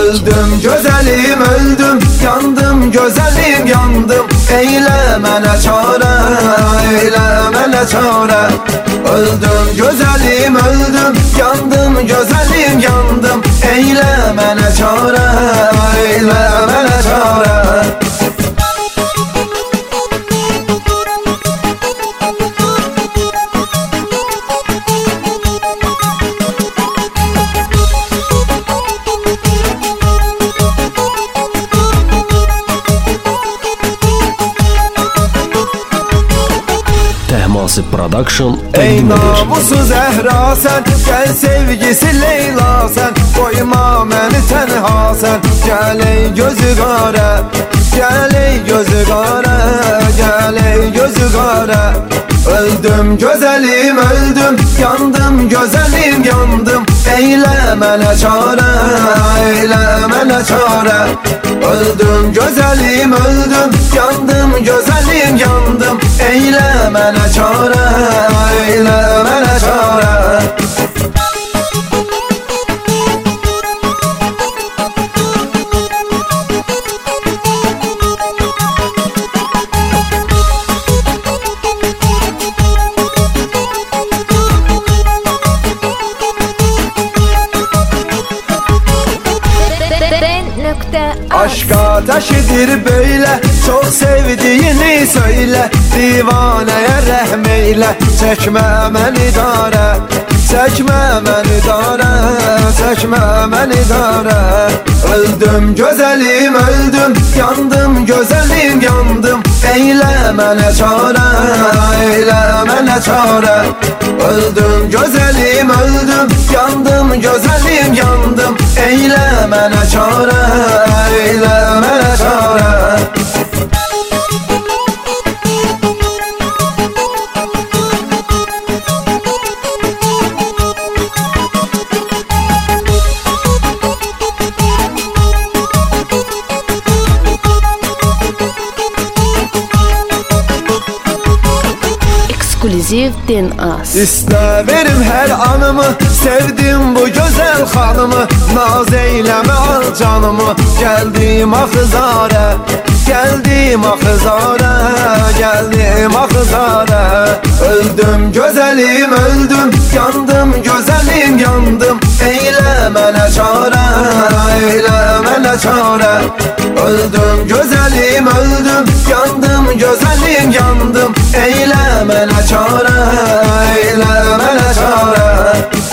Öldüm güzelim öldüm, yandım güzelim yandım. Eyle mənə çare, eyle mənə çare. Öldüm güzelim öldüm, yandım güzelim yandım. Eyle mənə çare, eyle mənə çare. Təhmasib Production Ey təqdim edir. namusu Zəhra sən, gəl sevgisi Leyla sən. Qoyma məni tənha sən, gəl ey gözü qara. Gəl ey gözü qara, gəl ey gözü qara. Öldüm güzelim öldüm, yandım güzelim yandım. Eyle mənə çare, eyle mənə çare. Öldüm güzelim öldüm, yandım güzelim yandım. Eyle mənə çare, eyle mənə çare. Aşk ateşidir böyle, çok sevdiğini söyle. Divaneye rəhmeyle, çekme beni dara. Çekme beni dara, çekme beni dara. Öldüm güzelim öldüm, yandım güzelim yandım. Eyle mənə çare, eyle mənə çare. Öldüm güzelim öldüm, yandım güzelim yandım. Eyle mənə çare, eyle mənə çare. Ekskluziv DNAs. İstəverim hər anımı, sevdim bu gözəl xanımı. Naz eyləmə al canımı, gəldim axızara. Gəldim axızara, gəldim axızara. Öldüm güzelim öldüm, yandım güzelim yandım. Eylə mənə çare, eylə mənə çare. Öldüm güzelim öldüm, yandım güzelim yandım. Eyle mənə çare, eyle mənə çare.